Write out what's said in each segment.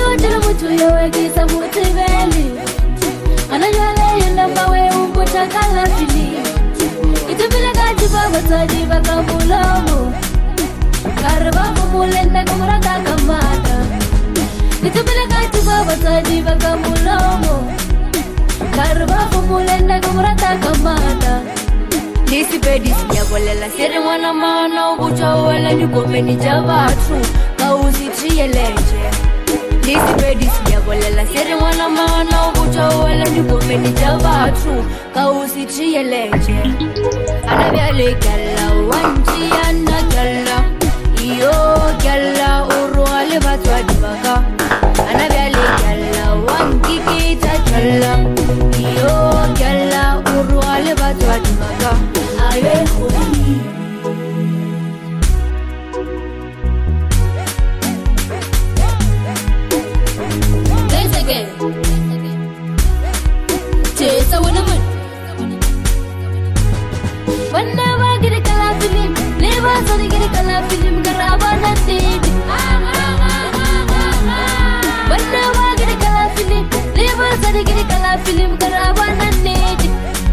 Nakajojela mutu yowekisa mutibeli Anajwale yundamba we umputa kala fili Itubile kajiba batadi baka mulomo Karba mumulenda kumurata kamata Itubile kajiba batadi baka mulomo Karba mumulenda kumurata kamata Lisi pedis nyabolela sere mwana mana ubucha wala nyukomeni jabatu Kauzi triyeleje Lisi pedis nyabolela sere mwana mana ubucha wala nyukomeni jabatu Kauzi triyeleje Anavyale gala wanji anagala Iyo gala uruale batu adibaka Anavyale gala wangi kita gala Iyo gala uruale batu adibaka Aye hoyi Thanks again Chesa wanaman Wanna get a color film Never saw the get a color film Garabana did Wanna get a color film Never saw the get a color film Garabana did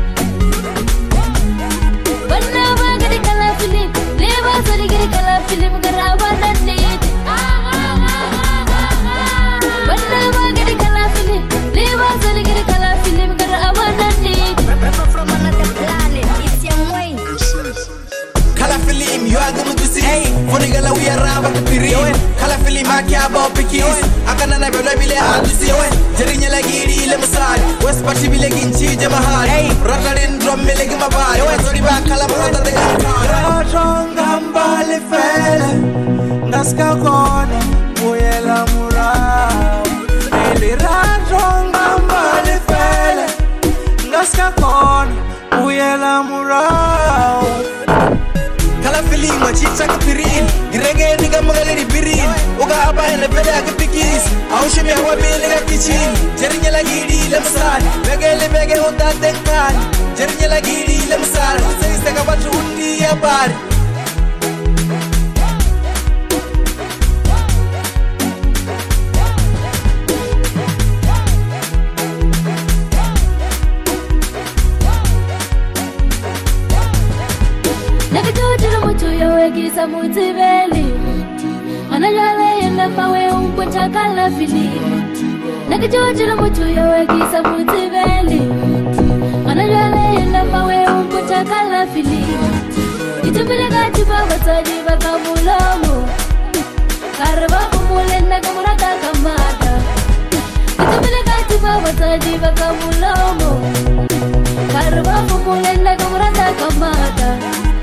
Wanna get a color film Never saw the get a color film Garabana did Wanna get a color film Never saw the get a color film Garabana did From another planet, it's your way. Kala film, you are going to see. Funny gala we are around the period. Kala film, I care about pickies. I can never be able to see. Jerinya lagi le masal. West Party be like in Chija Mahal. Ragarin drum me like my bad. Sorry back, Kala brother the Rajong Gambale fele. Naska kona, Muyela Mura. Eli Rajong Gambale fele. Naska kona, Muyela Mura. Kala feeling machicha kapirin Girenge niga magali birin Uga haba hele pede aga pikis Aushe me hawa bele ga kichin Jerinya lagi di lemsal Begele bege honda tenkan Jerinya lagi di lemsal Sista ka batu undi ya bar Nakajojela mutu yowekisa mutibeli Anajwale yundamba we umputa kala fili Nakajojela mutu yowekisa mutibeli Anajwale yundamba we umputa kala fili Itubile kajiba batadi baka mulomo Karba mumulenda kumurata kamata Itubile kajiba batadi baka mulomo Karba mumulenda kumurata kamata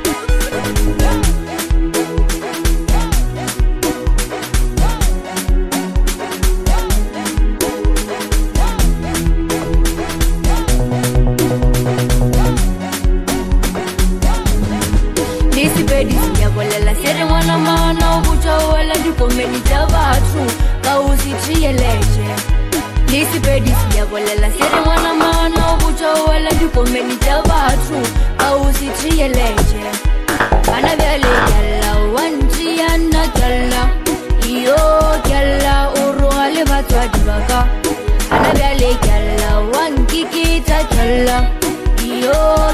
Lisi pedis nyabolela sere mwana mana ubucha wala nyukomeni jabatu Kauzi triyeleje Lisi pedis nyabolela sere mwana mana ubucha wala nyukomeni jabatu Kauzi triyeleje Anavyale gala wanji anagala Iyo gala uruale batu adibaka Anavyale gala wangi kita gala Iyo